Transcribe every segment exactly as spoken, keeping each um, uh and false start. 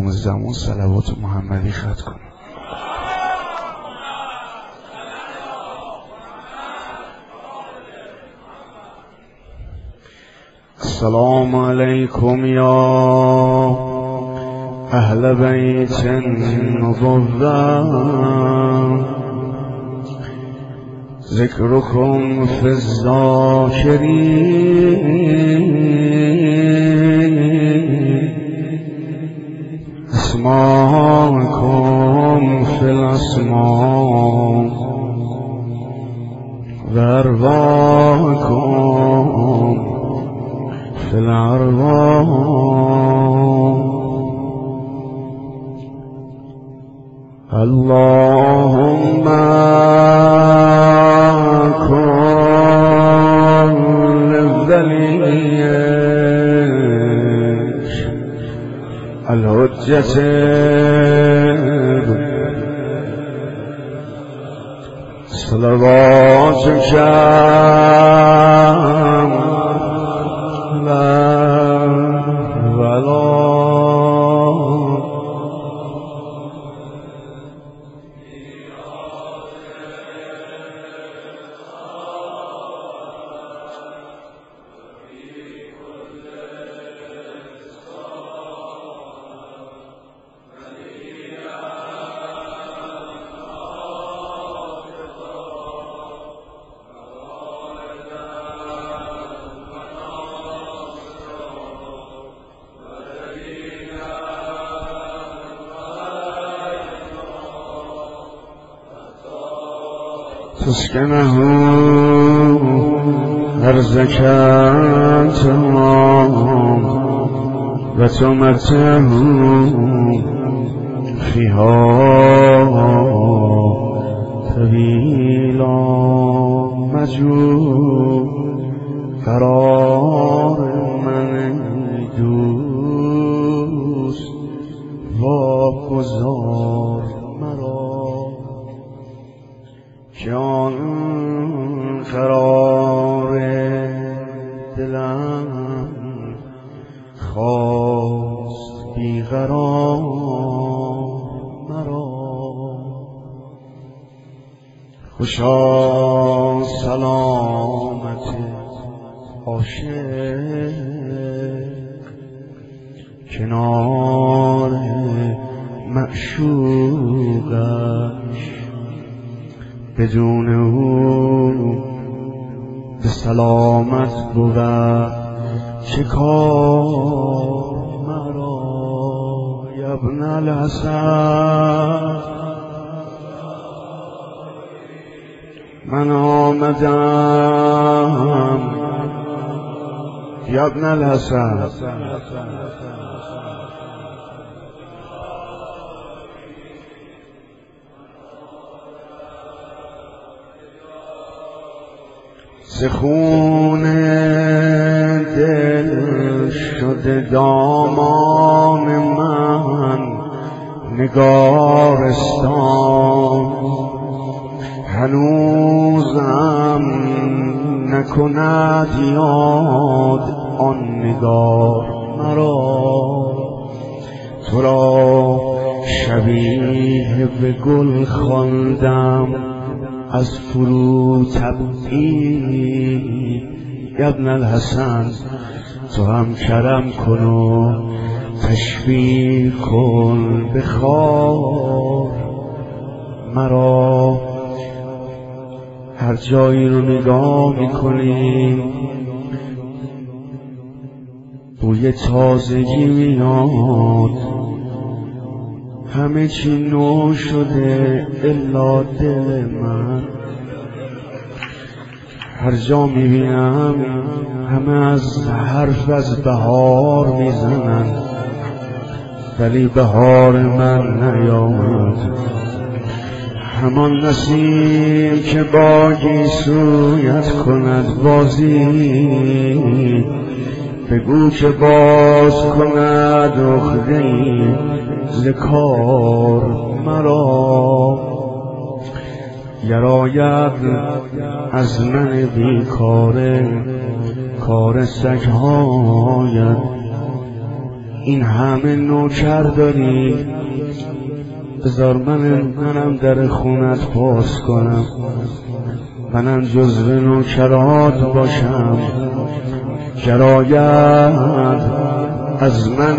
امام زمان صلوات محمدی ختم کنیم. السلام علیکم یا اهل بیت النبوة، ذکرکم فی الذاکرین، اسماءکم فی الاسماء، و ارواحکم فی الارواح. اللهم كن للوليك الحجة صلواتك لا ولا تسكنه أرزك تمام وتمتعه فيها طويلا مجروح قرار من دوست واگذار مرا، جان قرار دلم خواست بیقرار مرا. خوشا سلامت عاشق کنار معشوقش، بدون او به سلامت بود چه کار مرا. یا ابن الحسن من آمدم، یا ابن الحسن سخون دل شده دامان من نگارستان، هنوزم نکند یاد آن نگار مرا. تو را شبیه به گل خواندم از فرو تبعی، ابن الحسن تو هم کرم کن و تشبیه کن به خار مرا. هر جایی رو نگاه میکنیم بوی تازگی میاد، همه چی نو شده الا دل من. هر جا میبینم همه از حرف از بهار میزنن، ولی بهار من نیامد. همان نسیم که با گیسویت کند بازی، بگو که باز کند عقده‌ای ز کار مرا. گراید از من بیکاره کار سگ‌هایت، این همه نوکر داری، بذار من منم در خونت باز کنم، منم جزو نوکرات باشم. جرایت از من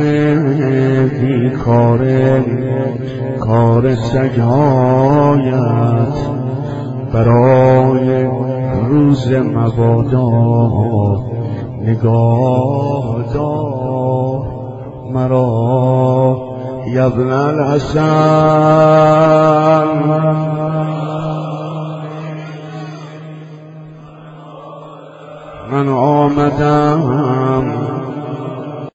بیکاره، کار سگهایت برای روز مبادا نگاه دار مرا یبن الحسن. من آمدم